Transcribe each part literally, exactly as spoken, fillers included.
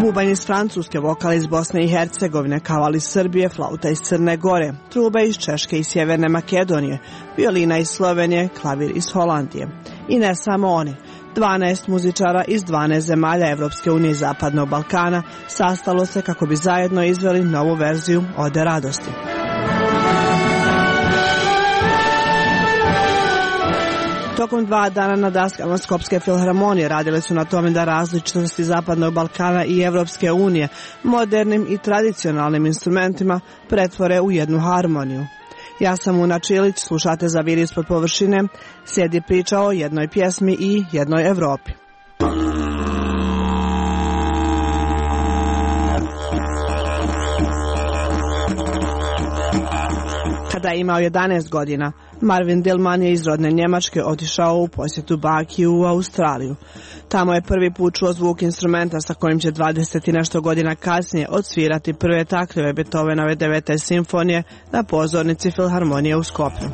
Bubanj iz Francuske, vokal iz Bosne i Hercegovine, kaval iz Srbije, flauta iz Crne Gore, truba iz Češke i Sjeverne Makedonije, violina iz Slovenije, klavir iz Holandije. I ne samo oni. dvanaest muzičara iz dvanaest zemalja Evropske unije i Zapadnog Balkana sastalo se kako bi zajedno izveli novu verziju Ode radosti. Tokom dva dana na daskama Skopske filharmonije radili su na tome da različitosti Zapadnog Balkana i Evropske unije modernim i tradicionalnim instrumentima pretvore u jednu harmoniju. Ja sam Una Čilić, slušate Za vir ispod površine, slijedi priča o jednoj pjesmi i jednoj Evropi. Kada je imao jedanaest godina, Marvin Dillman je iz rodne Njemačke otišao u posjetu baki u Australiju. Tamo je prvi put čuo zvuk instrumenta sa kojim će dvadeset i nešto godina kasnije odsvirati prve taktove Beethovenove devete simfonije na pozornici filharmonije u Skopju.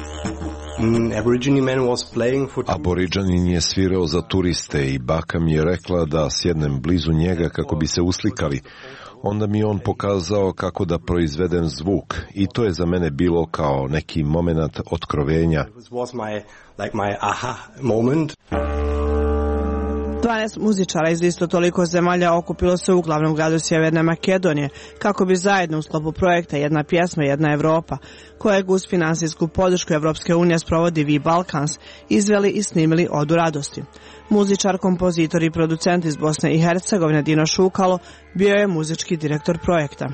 Aboriđanin je svirao za turiste i baka mi je rekla da sjednem blizu njega kako bi se uslikali. Onda mi on pokazao kako da proizvedem zvuk i to je za mene bilo kao neki momenat otkrovenja. dvanaest muzičara iz isto toliko zemalja okupilo se u glavnom gradu Sjeverne Makedonije kako bi zajedno u sklopu projekta Jedna pjesma, jedna Evropa, kojeg uz finansijsku podršku Evropske unije sprovodi V Balkans, izveli i snimili Odu radosti. Muzičar, kompozitor i producent iz Bosne i Hercegovine Dino Šukalo bio je muzički direktor projekta.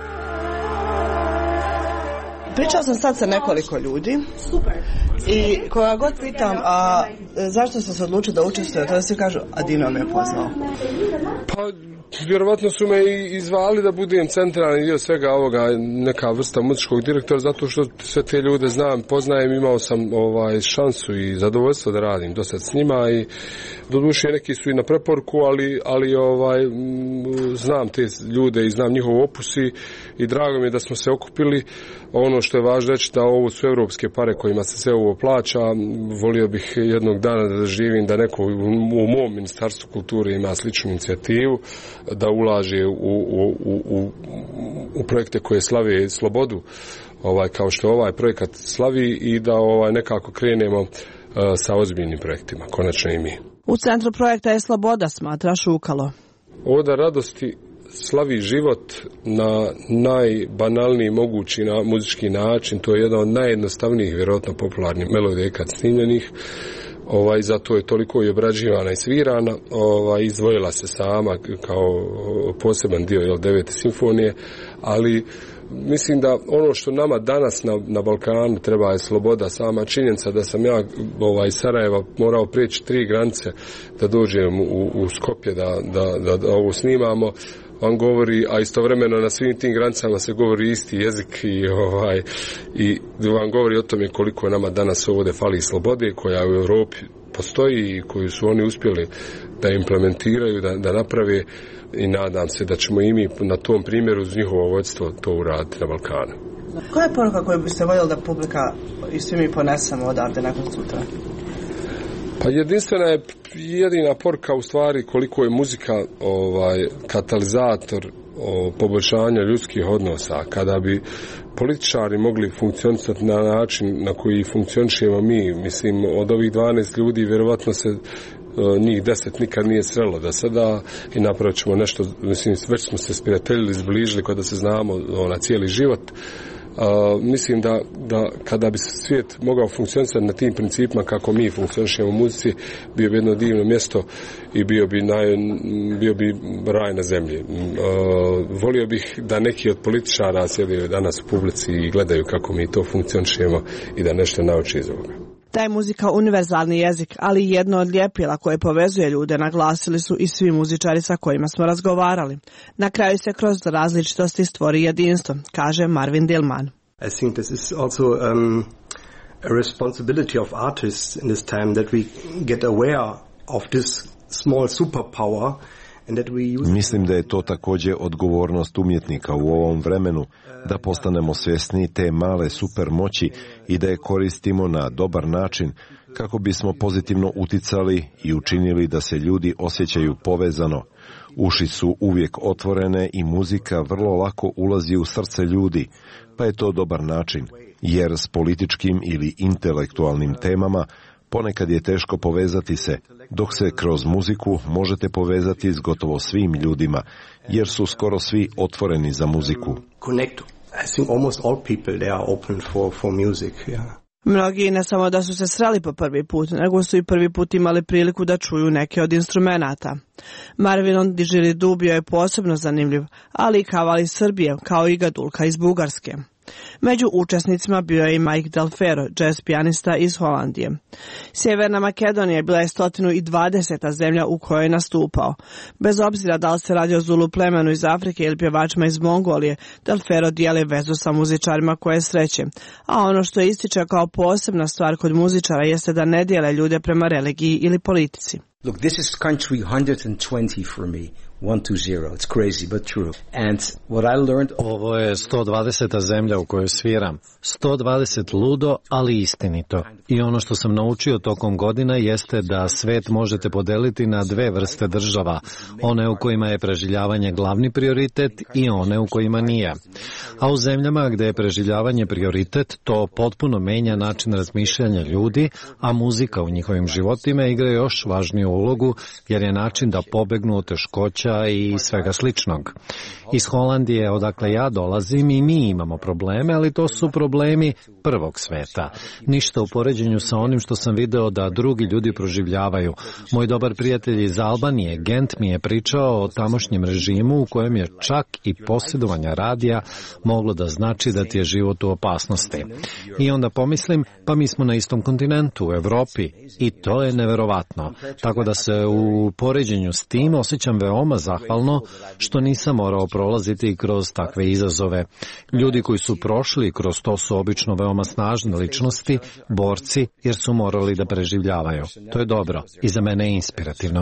Pričao sam sad sa nekoliko ljudi. Super. I koga god pitam, a zašto sam se odlučio da učestvujem, to da svi kažu, a Dino me je poznao. Pa, vjerovatno su me i izvali da budem centralni dio svega ovoga, neka vrsta muzičkog direktora, zato što sve te ljude znam, poznajem, imao sam ovaj šansu i zadovoljstvo da radim dosta s njima i doduše neki su i na preporuku, ali, ali ovaj, znam te ljude i znam njihov opus i, i drago mi je da smo se okupili. Ono što je važno reći da ovo su evropske pare kojima se sve ovo plaća. Volio bih jednog dana da živim da neko u mom Ministarstvu kulture ima sličnu inicijativu, da ulaže u, u, u, u projekte koje slave slobodu, ovaj, kao što ovaj projekat slavi, i da ovaj, nekako krenemo uh, sa ozbiljnim projektima, konačno i mi. U centru projekta je sloboda, smatra Šukalo. Oda radosti slavi život na najbanalniji mogući na muzički način. To je jedna od najjednostavnijih, vjerojatno popularnih melodija ikad snimljenih. Ovaj, zato je toliko i obrađivana i svirana. Ovaj, izdvojila se sama kao poseban dio jel, devete simfonije, ali mislim da ono što nama danas na, na Balkanu treba je sloboda. Sama činjenica da sam ja ovaj, iz Sarajeva morao prijeći tri granice da dođem u, u Skopje da, da, da, da ovo snimamo, vam govori, a istovremeno na svim tim granicama se govori isti jezik i, ovaj, i vam govori o tome koliko nama danas ovdje fali slobode koja u Europi postoji i koju su oni uspjeli da implementiraju, da, da naprave, i nadam se da ćemo i mi na tom primjeru uz njihovo vodstvo to uraditi na Balkanu. Koja je poruka koju biste voljeli da publika i svi mi ponesemo odavde nakon sutra? Pa jedinstvena je jedina poruka u stvari koliko je muzika ovaj, katalizator o, poboljšanja ljudskih odnosa. Kada bi političari mogli funkcionisati na način na koji funkcionišemo mi, mislim od ovih dvanaest ljudi vjerovatno se njih deset nikad nije srelo da sada i napravit ćemo nešto, mislim već smo se sprijateljili, zbližili kada se znamo na cijeli život. Uh, mislim da, da kada bi se svijet mogao funkcionisati na tim principima kako mi funkcionišemo u muzici, bio bi jedno divno mjesto i bio bi, naj, bio bi raj na zemlji. Uh, volio bih da neki od političara sjedaju danas u publici i gledaju kako mi to funkcionišemo i da nešto nauči iz ovoga. Da je muzika univerzalni jezik, ali i jedno od ljepila koje povezuje ljude, naglasili su i svi muzičari sa kojima smo razgovarali. Na kraju se kroz različitosti stvori jedinstvo, kaže Marvin Dillman. I think this is also um, a responsibility of artists in this time that we get aware of this small superpower. Mislim da je to također odgovornost umjetnika u ovom vremenu, da postanemo svjesni te male supermoći i da je koristimo na dobar način kako bismo pozitivno uticali i učinili da se ljudi osjećaju povezano. Uši su uvijek otvorene i muzika vrlo lako ulazi u srce ljudi, pa je to dobar način, jer s političkim ili intelektualnim temama ponekad je teško povezati se, dok se kroz muziku možete povezati s gotovo svim ljudima, jer su skoro svi otvoreni za muziku. I think almost all people they are open for for music, yeah. Mnogi ne samo da su se sreli po prvi put, nego su i prvi put imali priliku da čuju neke od instrumenata. Marvinon Didgeridoo bio je posebno zanimljiv, ali i kaval iz Srbije, kao i gadulka iz Bugarske. Među učesnicima bio je i Mike Delfero, jazz pijanista iz Holandije. Sjeverna Makedonija bila je sto dvadeseta zemlja u kojoj je nastupao. Bez obzira da li se radi o Zulu plemenu iz Afrike ili pjevačima iz Mongolije, Delfero dijeli vezu sa muzičarima koje sreće. A ono što ističe kao posebna stvar kod muzičara jeste da ne dijele ljude prema religiji ili politici. Look, this is country one hundred twenty for me. one two zero. It's crazy, but true. And what I learned... Ovo je sto dvadeseta zemlja u kojoj sviram. sto dvadeset ludo, ali istinito. I ono što sam naučio tokom godina jeste da svet možete podeliti na dve vrste država. One u kojima je preživljavanje glavni prioritet i one u kojima nije. A u zemljama gdje je preživljavanje prioritet, to potpuno menja način razmišljanja ljudi, a muzika u njihovim životima igra još važniju ulogu, jer je način da pobegnu od teškoća i svega sličnog. Iz Holandije, odakle ja dolazim, i mi imamo probleme, ali to su problemi prvog sveta. Ništa u poređenju sa onim što sam video da drugi ljudi proživljavaju. Moj dobar prijatelj iz Albanije, Gent, mi je pričao o tamošnjem režimu u kojem je čak i posjedovanje radija moglo da znači da ti je život u opasnosti. I onda pomislim, pa mi smo na istom kontinentu, u Evropi, i to je neverovatno. Tako da se u poređenju s tim osjećam veoma zahvalno što nisam morao prolaziti kroz takve izazove. Ljudi koji su prošli kroz to su obično veoma snažne ličnosti, borci, jer su morali da preživljavaju. To je dobro i za mene je inspirativno.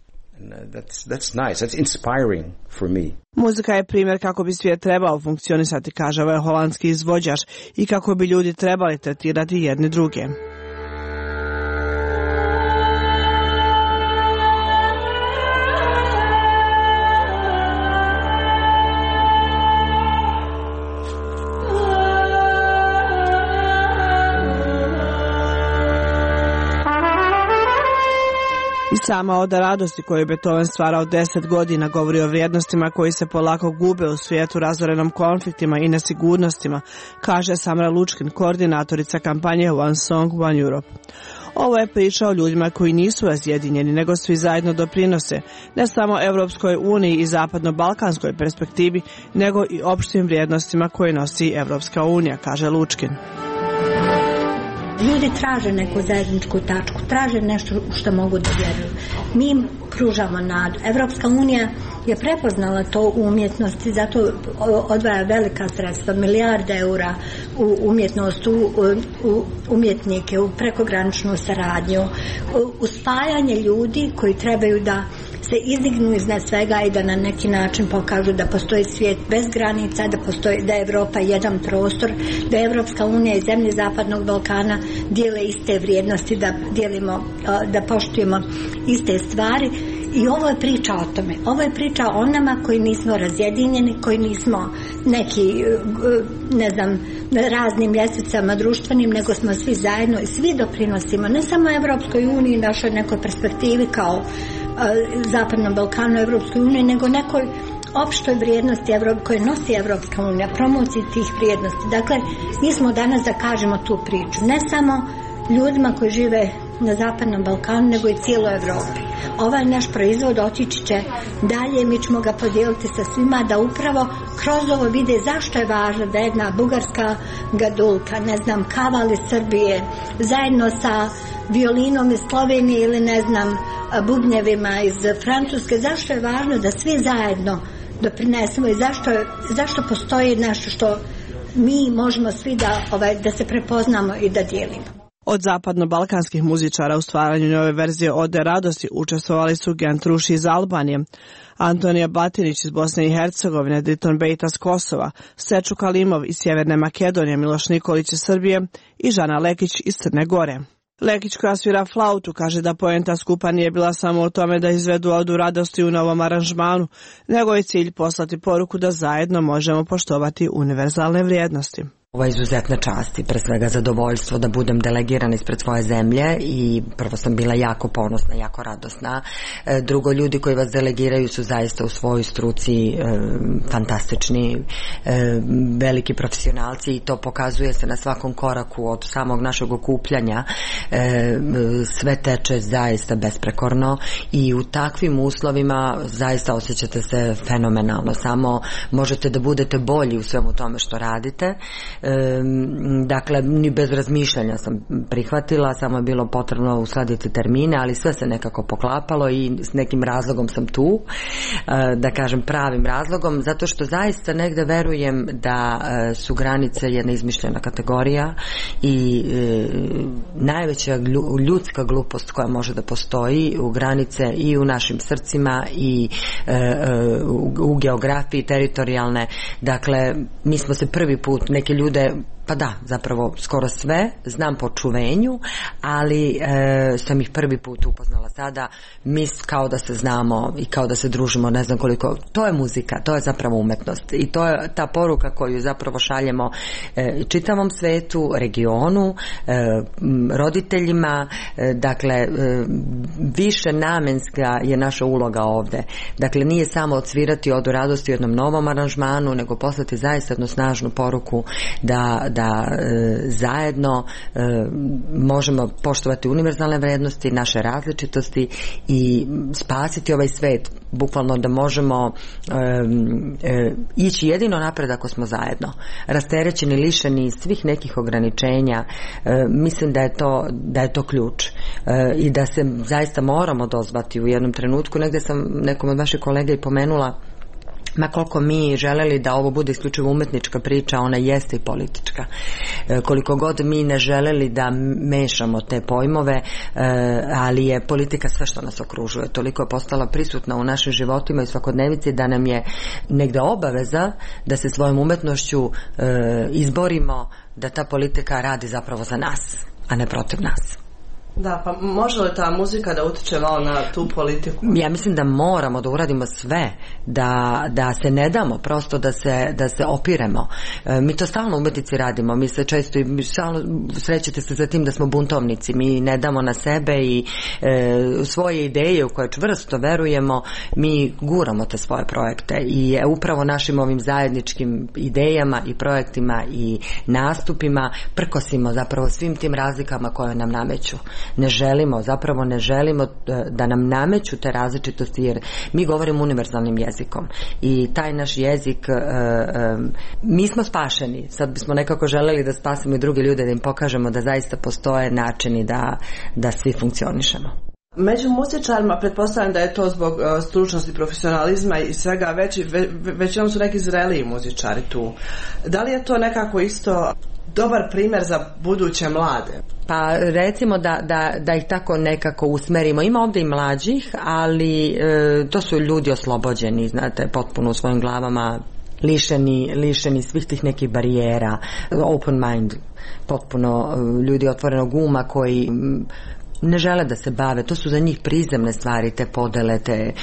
That's, that's nice. That's inspiring for me. Muzika je primjer kako bi svijet trebao funkcionisati, kaže ovaj holandski izvođač, i kako bi ljudi trebali tretirati jedni druge. I sama oda radosti koju je Beethoven stvarao deset godina govori o vrijednostima koji se polako gube u svijetu razorenom konfliktima i nesigurnostima, kaže Samra Lučkin, koordinatorica kampanje One Song, One Europe. Ovo je priča o ljudima koji nisu razjedinjeni, nego svi zajedno doprinose, ne samo Evropskoj uniji i zapadno-balkanskoj perspektivi, nego i opštim vrijednostima koje nosi Evropska unija, kaže Lučkin. Ljudi traže neku zajedničku tačku, traže nešto što mogu da vjeruju. Mi im pružamo nadu. Evropska unija je prepoznala to u umjetnosti, zato odvaja velika sredstva, milijarde eura u umjetnost, u, u umjetnike, u prekograničnu saradnju, u, u spajanje ljudi koji trebaju da se izdignu iznad svega i da na neki način pokažu da postoji svijet bez granica, da postoji, da je Evropa jedan prostor, da je Evropska unija i zemlje Zapadnog Balkana dijele iste vrijednosti, da dijelimo, da poštujemo iste stvari. I ovo je priča o tome. Ovo je priča o nama koji nismo razjedinjeni, koji nismo neki, ne znam, raznim ljestvicama društvenim, nego smo svi zajedno i svi doprinosimo ne samo Evropskoj uniji, našoj nekoj perspektivi kao Zapadnom Balkanu, Evropskoj uniji, nego nekoj opštoj vrijednosti koje nosi Evropska unija, promociji tih vrijednosti. Dakle, mi smo danas da kažemo tu priču, ne samo ljudima koji žive na Zapadnom Balkanu, nego i cijeloj Evropi. Ovaj naš proizvod otići će dalje, mi ćemo ga podijeliti sa svima da upravo kroz ovo vide zašto je važno da jedna bugarska gadulka, ne znam, kaval iz Srbije, zajedno sa violinom iz Slovenije ili ne znam, bubnjevima iz Francuske, zašto je važno da svi zajedno doprinesemo i zašto, zašto postoji nešto što mi možemo svi da, ovaj, da se prepoznamo i da dijelimo. Od zapadno-balkanskih muzičara u stvaranju nove verzije Ode radosti učestvovali su Gent Ruši iz Albanije, Antonija Batinić iz Bosne i Hercegovine, Driton Bejta iz Kosova, Seču Kalimov iz Sjeverne Makedonije, Miloš Nikolić iz Srbije i Žana Lekić iz Crne Gore. Lekić, koja svira flautu, kaže da poenta skupa nije bila samo o tome da izvedu odu radosti u novom aranžmanu, nego je cilj poslati poruku da zajedno možemo poštovati univerzalne vrijednosti. Ovo je izuzetna čast i pre svega zadovoljstvo da budem delegirana ispred svoje zemlje i prvo sam bila jako ponosna, jako radosna. Drugo, ljudi koji vas delegiraju su zaista u svojoj struci e, fantastični, e, veliki profesionalci i to pokazuje se na svakom koraku od samog našeg okupljanja. E, sve teče zaista besprekorno i u takvim uslovima zaista osjećate se fenomenalno. Samo možete da budete bolji u svemu tome što radite. Dakle, ni bez razmišljanja sam prihvatila, samo je bilo potrebno uskladiti termine, ali sve se nekako poklapalo i s nekim razlogom sam tu, da kažem pravim razlogom, zato što zaista negde verujem da su granice jedna izmišljena kategorija i najveća ljudska glupost koja može da postoji u granice i u našim srcima i u geografiji teritorijalne. Dakle, mi smo se prvi put, neke ljude pa da, zapravo skoro sve znam po čuvenju, ali e, sam ih prvi put upoznala sada, mi kao da se znamo i kao da se družimo ne znam koliko, to je muzika, to je zapravo umetnost i to je ta poruka koju zapravo šaljemo e, čitavom svetu, regionu, e, roditeljima, e, dakle e, više namenska je naša uloga ovde, dakle nije samo odsvirati odu radosti u jednom novom aranžmanu, nego poslati zaista jednu snažnu poruku da, da e, zajedno e, možemo poštovati univerzalne vrednosti, naše različitosti i spasiti ovaj svet, bukvalno da možemo e, e, ići jedino napred ako smo zajedno, rasterećeni, lišeni svih nekih ograničenja. E, mislim da je to, da je to ključ e, i da se zaista moramo dozvati u jednom trenutku. Negde sam nekom od vaših kolega i pomenula, ma koliko mi želeli da ovo bude isključivo umetnička priča, ona jeste i politička. E, koliko god mi ne želeli da mešamo te pojmove, e, ali je politika sve što nas okružuje. Toliko je postala prisutna u našim životima i svakodnevici da nam je negde obaveza da se svojom umetnošću e, izborimo da ta politika radi zapravo za nas, a ne protiv nas. Da, pa može li ta muzika da utiče malo na tu politiku? Ja mislim da moramo da uradimo sve, da, da se ne damo, prosto da se, da se opiremo. E, mi to stalno u umetnici radimo, mi se često i stalno srećete se za tim da smo buntovnici, mi ne damo na sebe i e, svoje ideje u koje čvrsto verujemo, mi guramo te svoje projekte i upravo našim ovim zajedničkim idejama i projektima i nastupima prkosimo zapravo svim tim razlikama koje nam nameću. Ne želimo, zapravo ne želimo da nam nameću te različitosti, jer mi govorimo univerzalnim jezikom i taj naš jezik, e, e, mi smo spašeni, sad bismo nekako želeli da spasimo i druge ljude, da im pokažemo da zaista postoje načini da, da svi funkcionišemo. Među muzičarima pretpostavljam da je to zbog uh, stručnosti, profesionalizma i svega, veći, ve, većinom su neki zreliji muzičari tu. Da li je to nekako isto dobar primjer za buduće mlade? Pa recimo da, da, da ih tako nekako usmerimo. Ima ovdje i mlađih, ali e, to su ljudi oslobođeni, znate, potpuno u svojim glavama, lišeni, lišeni svih tih nekih barijera, open mind, potpuno ljudi otvorenog uma koji ne žele da se bave, to su za njih prizemne stvari, te podele, te e,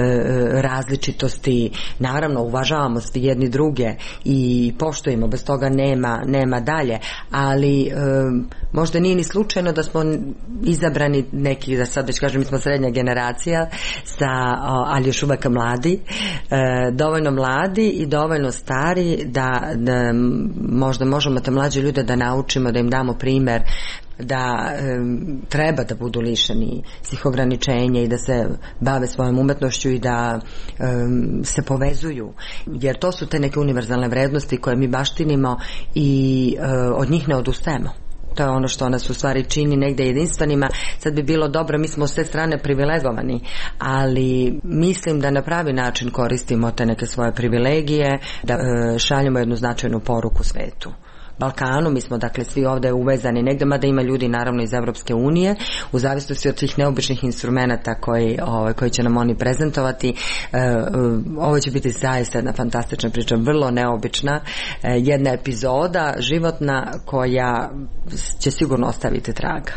različitosti. Naravno, uvažavamo svi jedni druge i poštujemo, bez toga nema, nema dalje, ali e, možda nije ni slučajno da smo izabrani neki, da sad već kažem, mi smo srednja generacija, sa, ali još uvek mladi, e, dovoljno mladi i dovoljno stari da, da možda možemo te mlađe ljude da naučimo, da im damo primer da e, treba da budu lišeni svih ograničenja i da se bave svojom umetnošću i da e, se povezuju, jer to su te neke univerzalne vrednosti koje mi baštinimo i e, od njih ne odustajemo. To je ono što nas u stvari čini negde jedinstvenima. Sad bi bilo dobro, mi smo s te strane privilegovani, ali mislim da na pravi način koristimo te neke svoje privilegije, da e, šaljemo jednu značajnu poruku svetu. Balkanu, mi smo dakle svi ovdje uvezani negdje, mada ima ljudi naravno iz Evropske unije, u zavisnosti od svih neobičnih instrumenata koji, ovaj, koji će nam oni prezentovati. E, ovo će biti zaista jedna fantastična priča, vrlo neobična, e, jedna epizoda životna koja će sigurno ostaviti traga.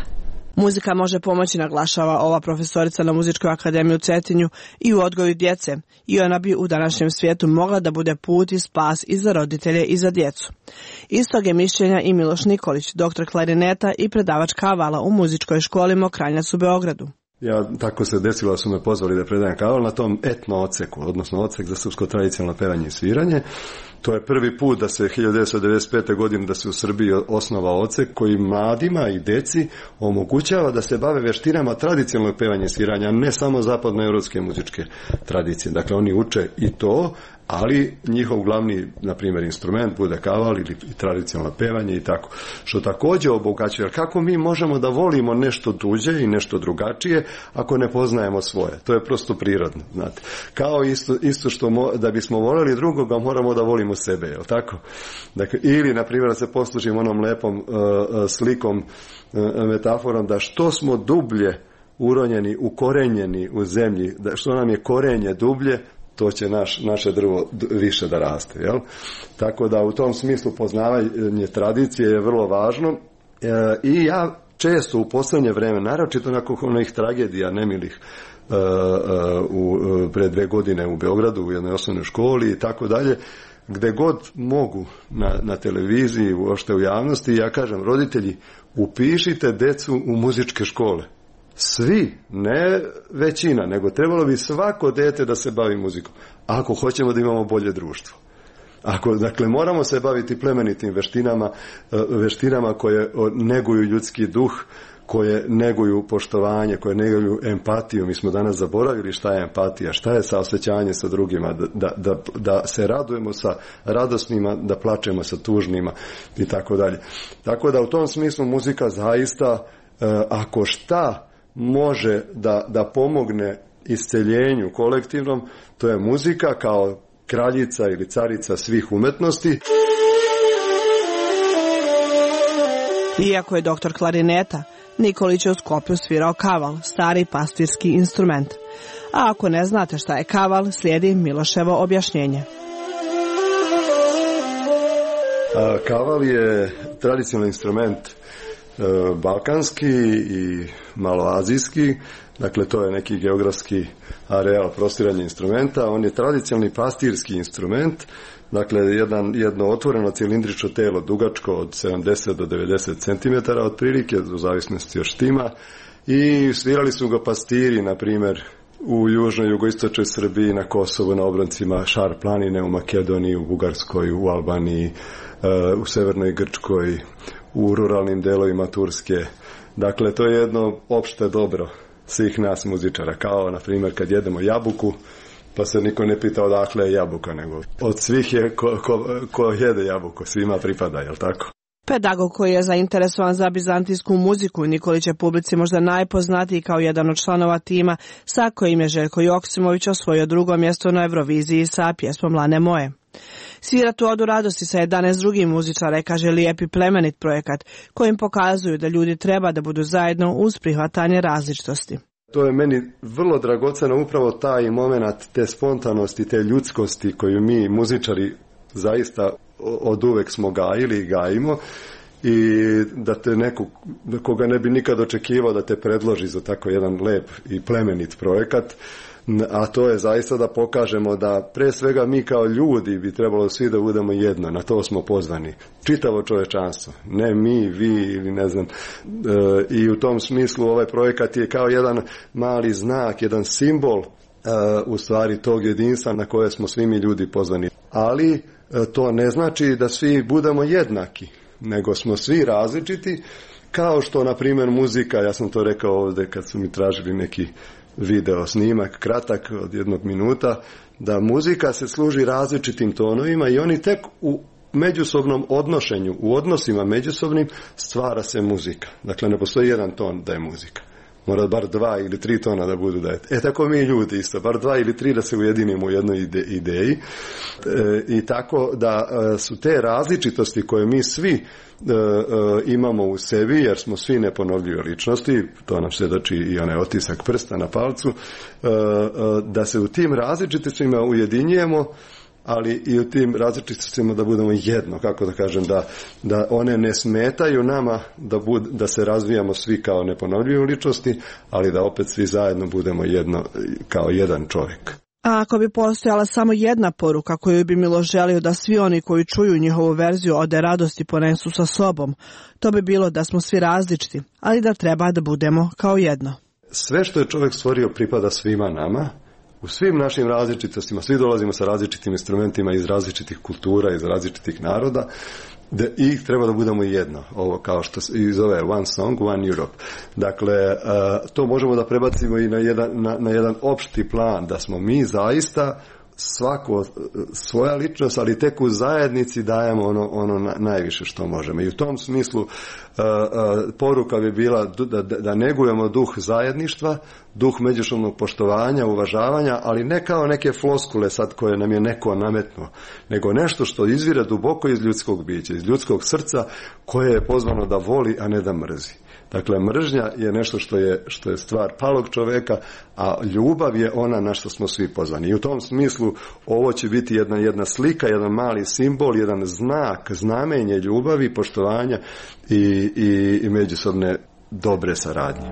Muzika može pomoći, naglašava ova profesorica na Muzičkoj akademiji u Cetinju, i u odgoju djece, i ona bi u današnjem svijetu mogla da bude put i spas i za roditelje i za djecu. Istog je mišljenja i Miloš Nikolić, doktor klarineta i predavač kavala u muzičkoj školi Mokranjac u Beogradu. Ja, tako se desilo da su me pozvali da predajem kaval na tom etno odseku, odnosno odsek za srpsko tradicionalno pevanje i sviranje. To je prvi put da se hiljadu devetsto devedeset pete. godine da se u Srbiji osnova odsek koji mladima i deci omogućava da se bave veštinama tradicionalnog pevanja i sviranja, a ne samo zapadnoevropske muzičke tradicije. Dakle, oni uče i to, ali njihov glavni, na primjer, instrument bude kaval ili tradicionalno pevanje i tako. Što također obogaćuje. Jer kako mi možemo da volimo nešto tuđe i nešto drugačije ako ne poznajemo svoje? To je prosto prirodno, znate. Kao isto, isto što mo, da bismo voljeli drugoga, moramo da volimo sebe, je li tako? Dakle, ili, na primjer, da se poslužimo onom lepom uh, slikom, uh, metaforom, da što smo dublje uronjeni, ukorenjeni u zemlji, da što nam je korenje dublje, to će naš, naše drvo više da raste. Jel? Tako da u tom smislu poznavanje tradicije je vrlo važno e, i ja često u posljednje vreme, naročito nakon onih tragedija nemilih e, e, u, pre dve godine u Beogradu u jednoj osnovnoj školi i tako dalje, gde god mogu na, na televiziji, uopšte u javnosti, ja kažem, roditelji, upišite decu u muzičke škole. Svi, ne većina, nego trebalo bi svako dete da se bavi muzikom, ako hoćemo da imamo bolje društvo. Ako, dakle, moramo se baviti plemenitim veštinama, veštinama koje neguju ljudski duh, koje neguju poštovanje, koje neguju empatiju. Mi smo danas zaboravili šta je empatija, šta je saosećanje sa drugima, da, da, da, da se radujemo sa radosnima, da plačemo sa tužnima i tako dalje. Tako da u tom smislu muzika zaista, ako šta može da, da pomogne isceljenju kolektivnom, to je muzika kao kraljica ili carica svih umetnosti. Iako je doktor klarineta, Nikolić je u Skoplju svirao kaval, stari pastirski instrument. A ako ne znate šta je kaval, slijedi Miloševo objašnjenje. A, kaval je tradicionalni instrument balkanski i maloazijski, dakle to je neki geografski areal prostiranja instrumenta. On je tradicionalni pastirski instrument, dakle jedan, jedno otvoreno cilindrično telo dugačko od sedamdeset do devedeset centimetara otprilike, u zavisnosti od štima, i svirali su ga pastiri, na primjer, u južnoj, jugoistočnoj Srbiji, na Kosovu, na obroncima Šar planine, u Makedoniji, u Bugarskoj, u Albaniji, u severnoj Grčkoj, u ruralnim delovima Turske. Dakle, to je jedno opšte dobro svih nas muzičara, kao, na primjer, kad jedemo jabuku, pa se niko ne pita odakle je jabuka, nego od svih je ko, ko, ko jede jabuku, svima pripada, jel tako? Pedagog koji je zainteresovan za bizantijsku muziku, Nikolić je publici možda najpoznatiji kao jedan od članova tima sa kojim je Željko Joksimović osvojio drugo mjesto na Euroviziji sa pjesmom Lane moje. Svira tu odu radosti sa jedanaest drugih muzičara, kaže lijep i plemenit projekat kojim pokazuju da ljudi treba da budu zajedno uz prihvatanje različitosti. To je meni vrlo dragoceno, upravo taj moment te spontanosti, te ljudskosti koju mi muzičari zaista od uvek smo gajili i gajimo, i da te neko, koga ne bi nikad očekivao da te predloži za tako jedan lep i plemenit projekat, a to je zaista da pokažemo da pre svega mi kao ljudi bi trebalo svi da budemo jedno, na to smo pozvani, čitavo čovečanstvo, ne mi, vi ili ne znam, e, i u tom smislu ovaj projekat je kao jedan mali znak, jedan simbol e, u stvari tog jedinstva na koje smo svi mi ljudi pozvani, ali e, to ne znači da svi budemo jednaki, nego smo svi različiti, kao što na primjer muzika, ja sam to rekao ovdje kad su mi tražili neki video snimak, kratak od jednog minuta, da muzika se služi različitim tonovima i oni tek u međusobnom odnošenju, u odnosima međusobnim stvara se muzika. Dakle, ne postoji jedan ton da je muzika. Mora bar dva ili tri tona da budu da je. E tako mi ljudi isto, bar dva ili tri da se ujedinimo u jednoj ide, ideji. E, I tako da e, su te različitosti koje mi svi e, e, imamo u sebi, jer smo svi neponovljive ličnosti, to nam svjedoči i onaj otisak prsta na palcu, e, e, da se u tim različitostima ujedinjujemo ali i u tim različitostima da budemo jedno, kako da kažem, da, da one ne smetaju nama da, bud, da se razvijamo svi kao neponovljive ličnosti, ali da opet svi zajedno budemo jedno, kao jedan čovjek. A ako bi postojala samo jedna poruka koju bi Milo želio da svi oni koji čuju njihovu verziju ode radosti ponesu sa sobom, to bi bilo da smo svi različiti, ali da treba da budemo kao jedno. Sve što je čovjek stvorio pripada svima nama, u svim našim različitostima, svi dolazimo sa različitim instrumentima iz različitih kultura, iz različitih naroda, da ih treba da budemo jedno, ovo kao što se i zove One Song, One Europe. Dakle, to možemo da prebacimo i na jedan, na, na jedan opšti plan, da smo mi zaista svako svoja ličnost, ali tek u zajednici dajemo ono, ono najviše što možemo. I u tom smislu uh, uh, poruka bi bila da, da, da negujemo duh zajedništva, duh međusobnog poštovanja, uvažavanja, ali ne kao neke floskule sad koje nam je neko nametnuo, nego nešto što izvire duboko iz ljudskog bića, iz ljudskog srca koje je pozvano da voli, a ne da mrzi. Dakle, mržnja je nešto što je, što je stvar palog čoveka, a ljubav je ona na što smo svi pozvani. I u tom smislu ovo će biti jedna, jedna slika, jedan mali simbol, jedan znak, znamenje ljubavi, poštovanja i, i, i međusobne dobre saradnje.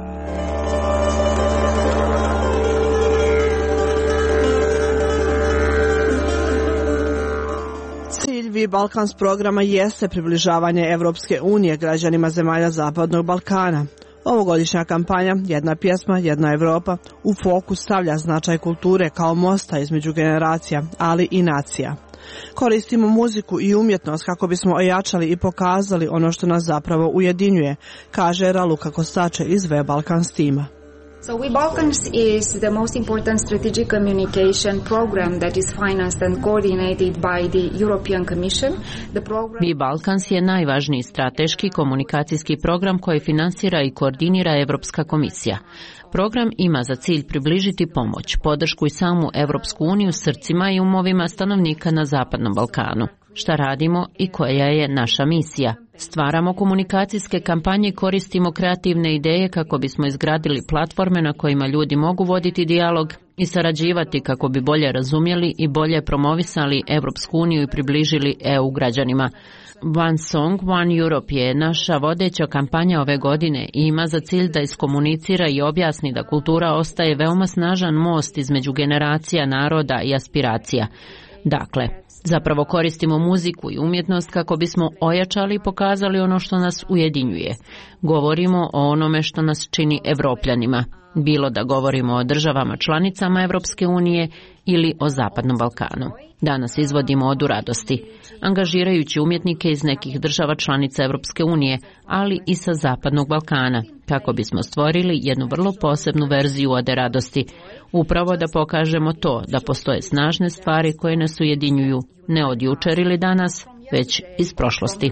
Cilj Balkans programa jeste približavanje Evropske unije građanima zemalja Zapadnog Balkana. Ovogodišnja kampanja Jedna pjesma, jedna Evropa u fokus stavlja značaj kulture kao mosta između generacija, ali i nacija. Koristimo muziku i umjetnost kako bismo ojačali i pokazali ono što nas zapravo ujedinjuje, kaže Raluka Kostače iz V Balkans tima. So We Balkans is the most important strategic communication program that is financed and coordinated by the European Commission. The program... We Balkans je najvažniji strateški komunikacijski program koji finansira i koordinira Evropska komisija. Program ima za cilj približiti pomoć, podršku i samu Evropsku uniju srcima i umovima stanovnika na Zapadnom Balkanu. Šta radimo i koja je naša misija? Stvaramo komunikacijske kampanje i koristimo kreativne ideje kako bismo izgradili platforme na kojima ljudi mogu voditi dijalog i sarađivati kako bi bolje razumjeli i bolje promovisali Evropsku uniju i približili E U građanima. One Song, One Europe je naša vodeća kampanja ove godine i ima za cilj da iskomunicira i objasni da kultura ostaje veoma snažan most između generacija, naroda i aspiracija. Dakle, zapravo koristimo muziku i umjetnost kako bismo ojačali i pokazali ono što nas ujedinjuje. Govorimo o onome što nas čini Evropljanima, bilo da govorimo o državama članicama Evropske unije ili o Zapadnom Balkanu. Danas izvodimo Odu radosti, angažirajući umjetnike iz nekih država članica Evropske unije, ali i sa Zapadnog Balkana, kako bismo stvorili jednu vrlo posebnu verziju Ode radosti, upravo da pokažemo to da postoje snažne stvari koje nas ujedinjuju, ne od jučer ili danas, već iz prošlosti.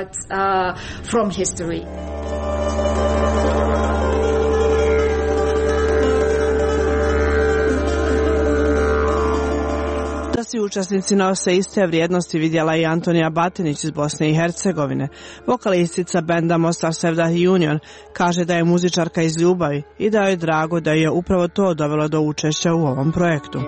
Da svi učesnici nose iste vrijednosti vidjela i Antonija Batinić iz Bosne i Hercegovine. Vokalistica benda Mostar Sevda Union kaže da je muzičarka iz ljubavi i da je drago da je upravo to dovelo do učešća u ovom projektu.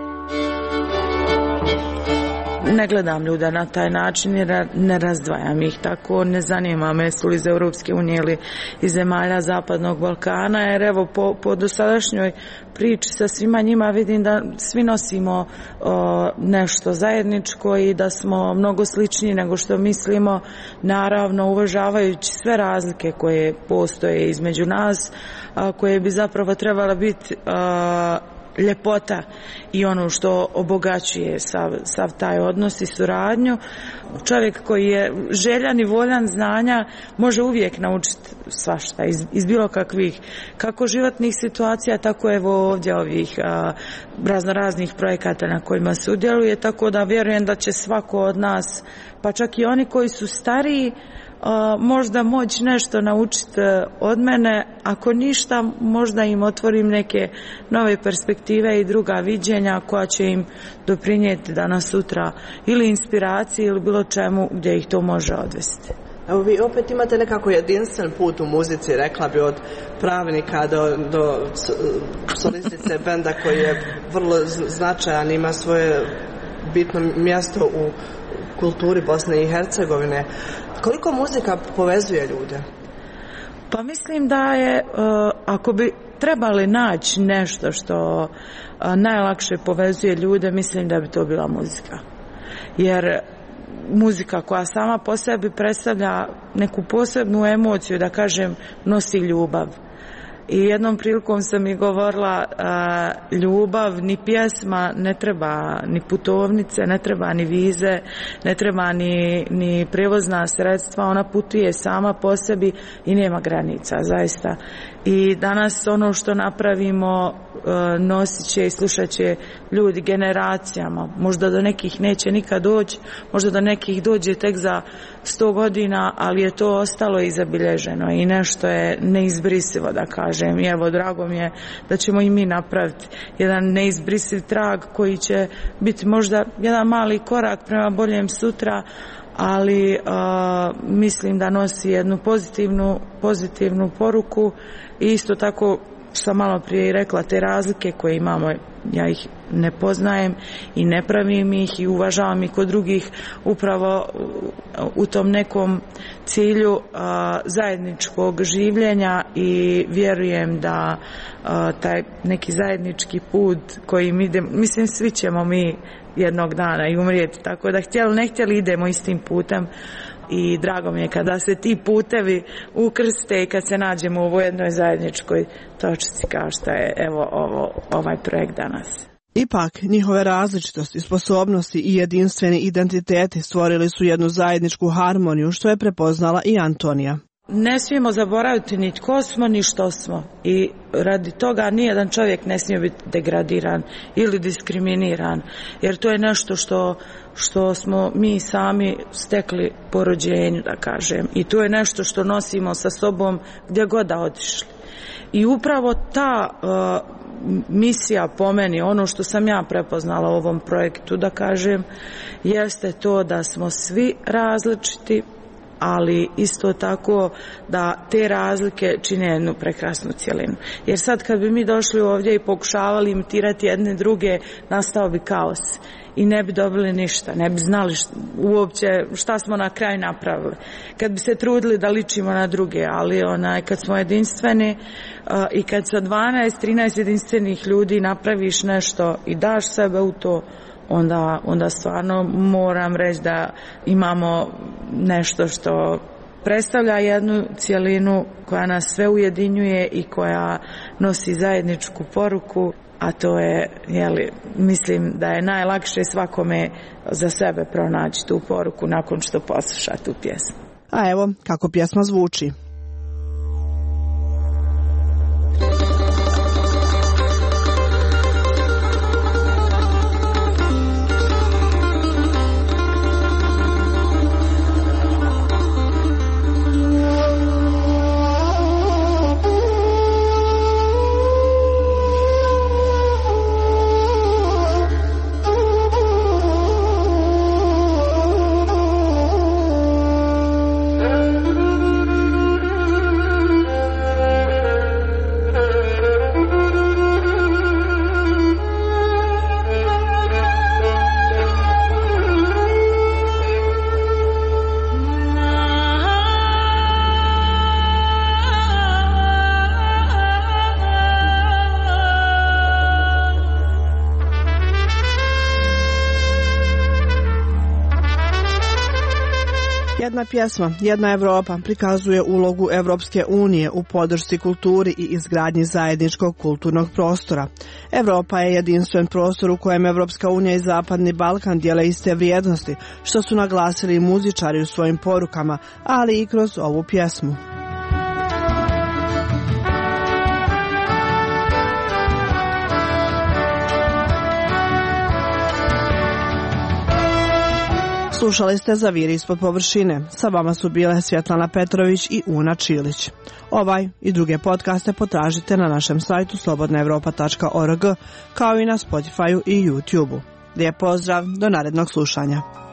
Ne gledam ljude na taj način jer ne razdvajam ih tako, ne zanima me su li iz Europske unije ili iz zemalja Zapadnog Balkana, jer evo po, po dosadašnjoj priči sa svima njima vidim da svi nosimo o, nešto zajedničko i da smo mnogo sličniji nego što mislimo, naravno uvažavajući sve razlike koje postoje između nas, a, koje bi zapravo trebala biti a, ljepota i ono što obogaćuje sav, sav taj odnos i suradnju. Čovjek koji je željan i voljan znanja može uvijek naučiti svašta iz, iz bilo kakvih kako životnih situacija, tako evo ovdje ovih a, razno raznih projekata na kojima sudjeluje, tako da vjerujem da će svako od nas, pa čak i oni koji su stariji, Uh, možda moći nešto naučiti uh, od mene, ako ništa možda im otvorim neke nove perspektive i druga viđenja koja će im doprinijeti danas sutra ili inspiraciji ili bilo čemu gdje ih to može odvesti. Evo vi opet imate nekako jedinstven put u muzici, rekla bi od pravnika do, do solistice benda koji je vrlo značajan, ima svoje bitno mjesto u kulturi Bosne i Hercegovine. Koliko muzika povezuje ljude? Pa mislim da je, ako bi trebali naći nešto što najlakše povezuje ljude, mislim da bi to bila muzika. Jer muzika koja sama po sebi predstavlja neku posebnu emociju, da kažem, nosi ljubav. I jednom prilikom sam i govorila, a, ljubav, ni pjesma, ne treba ni putovnice, ne treba ni vize, ne treba ni, ni prijevozna sredstva, ona putuje sama po sebi i nema granica, zaista. I danas ono što napravimo a, nosit će i slušat će ljudi generacijama, možda do nekih neće nikad doći, možda do nekih dođe tek za sto godina, ali je to ostalo i zabilježeno i nešto je neizbrisivo, da kažem. I evo, drago mi je da ćemo i mi napraviti jedan neizbrisiv trag koji će biti možda jedan mali korak prema boljem sutra, ali uh, mislim da nosi jednu pozitivnu, pozitivnu poruku i isto tako sam malo prije i rekla, te razlike koje imamo, ja ih ne poznajem i ne pravim ih i uvažavam ih kod drugih upravo u tom nekom cilju a, zajedničkog življenja i vjerujem da a, taj neki zajednički put kojim idem, mislim svi ćemo mi jednog dana i umrijeti, tako da htjeli ne htjeli idemo istim putem. I drago mi je kada se ti putevi ukrste i kad se nađemo u ovoj jednoj zajedničkoj točci kao što je evo ovo, ovaj projekt danas. Ipak, njihove različitosti, sposobnosti i jedinstveni identiteti stvorili su jednu zajedničku harmoniju što je prepoznala i Antonija. Ne smijemo zaboraviti ni tko smo ni što smo i radi toga nijedan čovjek ne smije biti degradiran ili diskriminiran, jer to je nešto što, što smo mi sami stekli po rođenju, da kažem, i to je nešto što nosimo sa sobom gdje god da otišli. I upravo ta uh, misija po meni, ono što sam ja prepoznala u ovom projektu, da kažem, jeste to da smo svi različiti, ali isto tako da te razlike čine jednu prekrasnu cjelinu. Jer sad kad bi mi došli ovdje i pokušavali imitirati jedne druge, nastao bi kaos i ne bi dobili ništa, ne bi znali šta, uopće šta smo na kraju napravili. Kad bi se trudili da ličimo na druge, ali onaj, kad smo jedinstveni uh, i kad sa dvanaest trinaest jedinstvenih ljudi napraviš nešto i daš sebe u to, Onda, onda stvarno moram reći da imamo nešto što predstavlja jednu cjelinu koja nas sve ujedinjuje i koja nosi zajedničku poruku, a to je, jeli, mislim da je najlakše svakome za sebe pronaći tu poruku nakon što posluša tu pjesmu. A evo kako pjesma zvuči. Jedna pjesma, jedna Evropa prikazuje ulogu Evropske unije u podršci kulturi i izgradnji zajedničkog kulturnog prostora. Evropa je jedinstven prostor u kojem Evropska unija i Zapadni Balkan dijele iste vrijednosti, što su naglasili i muzičari u svojim porukama, ali i kroz ovu pjesmu. Slušali ste Zaviri ispod površine. Sa vama su bile Svjetlana Petrović i Una Čilić. Ovaj i druge podcaste potražite na našem sajtu slobodna evropa tačka org, kao i na Spotifyu i YouTubeu. Lijep pozdrav, do narednog slušanja.